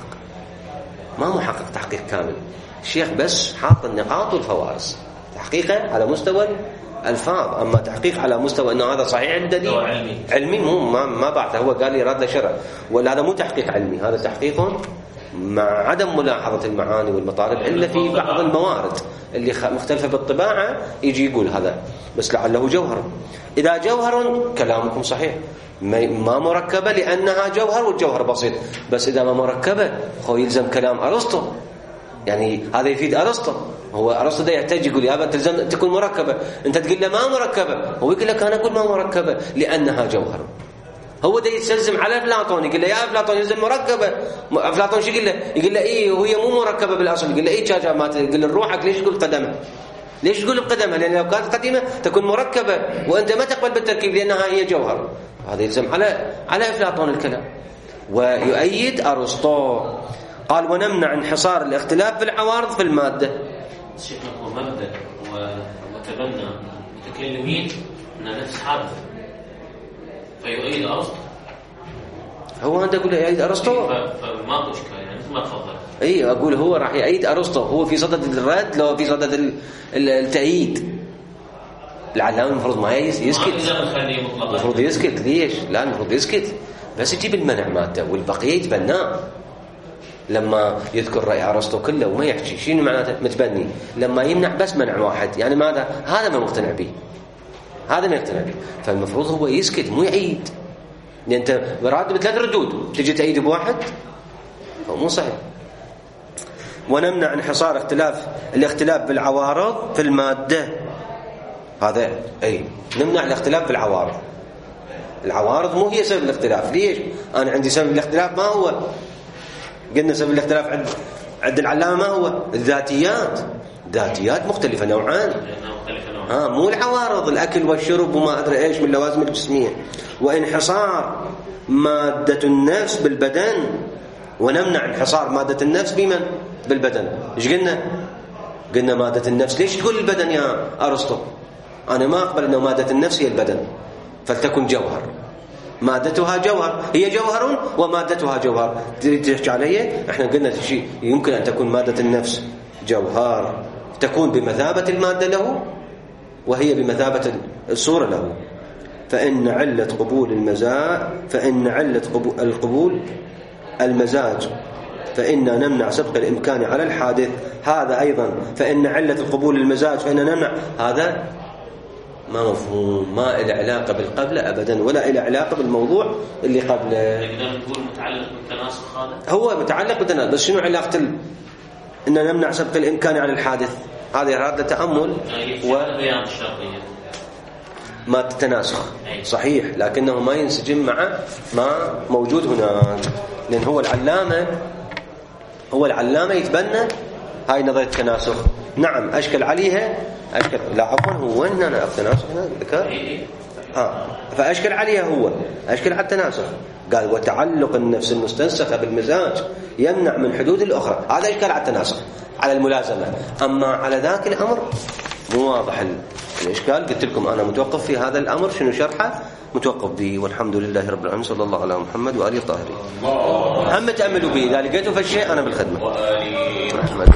ما محقق تحقيق كامل. الشيخ بس حاط النقاط والفوارس، تحقيقه على مستوى الألفاظ. أما تحقيق على مستوى أنه هذا صحيح الدليل علمي مو ما بعثه. هو قال لي رد شرع، ولا هذا مو تحقيق علمي، هذا تحقيق مع عدم ملاحظة المعاني والمطالب إلا في بعض الموارد اللي مختلفة بالطباعة يجي يقول هذا. بس لعله جوهر. إذا جوهر كلامكم صحيح، ما مركبة لأنها جوهر والجوهر بسيط. بس إذا ما مركبة هو يلزم كلام أرسطو. يعني هذا يفيد أرسطو. هو أرسطو ده يحتاج يقول يا تلزم تكون مركبة. أنت تقول له ما مركبة، هو يقول لك أنا أقول ما مركبة لأنها جوهر. هو ده يتسلزم على أفلاطون، يقول له يا أفلاطون يلزم مركبة. أفلاطون شو يقول له؟ يقول له إيه وهي مو مركبة بالأصل. يقول له إيه شاجع ما تقول له روحك ليش تقول قدمها؟ ليش تقول بقدمها؟ لأن لو كانت قديمة تكون مركبة وأنت ما تقبل بالتركيب لأنها هي جوهر. هذا يلزم على أفلاطون الكلام. ويؤيد أرسطو قال ونمنع انحصار الاختلاف في العوارض في المادة. الشيخ هو مبدأ وتبنى متكلمين أن نفس حادث فيؤيد أرسطو. هو أنت تقول يؤيد أرسطو؟ فما إشكال يعني مثل ما تفضل. أي أقول هو راح يؤيد أرسطو. هو في صدد الرد لو في صدد التأييد. العلامة المفروض ما يسكت. المفروض يسكت. ليش؟ لا المفروض يسكت بس يجيب المنع مادة والبقية يتبناه. لما يذكر رأي أرسطو كله وما يحكي شنو معناته متبني. لما يمنع بس منع واحد يعني ماذا؟ هذا ما مقتنع به، هذا ما يقتنع به. فالمفروض هو يسكت مو يعيد. لأن أنت مراد بثلاث ردود تجي تعيد بواحد هو مو صحيح. ونمنع انحصار الاختلاف بالعوارض في المادة. هذا أي نمنع الاختلاف بالعوارض. العوارض مو هي سبب الاختلاف. ليش؟ أنا عندي سبب الاختلاف ما هو؟ قلنا سبب الاختلاف عند العلامة ما هو؟ ذاتيات مختلفة نوعان. مو العوارض الأكل والشرب وما أدري إيش من لوازم الجسمية. وانحصار مادة النفس بالبدن. ونمنع انحصار مادة النفس بمن؟ بالبدن. إيش قلنا مادة النفس. ليش تقول البدن يا أرسطو؟ أنا ما أقبل أنه مادة النفس هي البدن، فلتكن جوهر. مادتها جوهر، هي جوهر ومادتها جوهر. تريد تحكي علي؟ احنا قلنا شيء يمكن أن تكون مادة النفس جوهر، تكون بمثابة المادة له وهي بمثابة الصورة له. فإن علة قبول القبول المزاج فإننا نمنع سبق الإمكان على الحادث. هذا أيضا فإن علة القبول المزاج فإننا نمنع. هذا ما مفهوم، ما إلى علاقة بالقبل أبدا ولا إلى علاقة بالموضوع اللي قبله. نقدر نقول متعلق بالتناسخ. هذا هو متعلق بالتناسخ. بس شنو علاقة إننا نمنع سبق الإمكان على الحادث؟ هذا هذا تأمل بيان الشرطية ما التناسخ صحيح، لكنه ما ينسجم مع ما موجود هناك. لأن هو العلامة يتبنى هاي نظرية التناسخ. نعم أشكل عليها لا عفوا هو وين أنا التناسخ هنا ذكر فأشكل عليها هو أشكل على التناسخ. قال وتعلق النفس المستنسخة بالمزاج يمنع من حدود الأخرى. هذا أشكل على التناسخ على الملازمة. أما على ذاك الأمر مو واضح الإشكال. قلت لكم أنا متوقف في هذا الأمر شنو شرحه متوقف به. والحمد لله رب العالمين، صلى الله على محمد وآله الطاهرين. هم تأملوا به، إذا لقيتوا في الشيء أنا بالخدمة.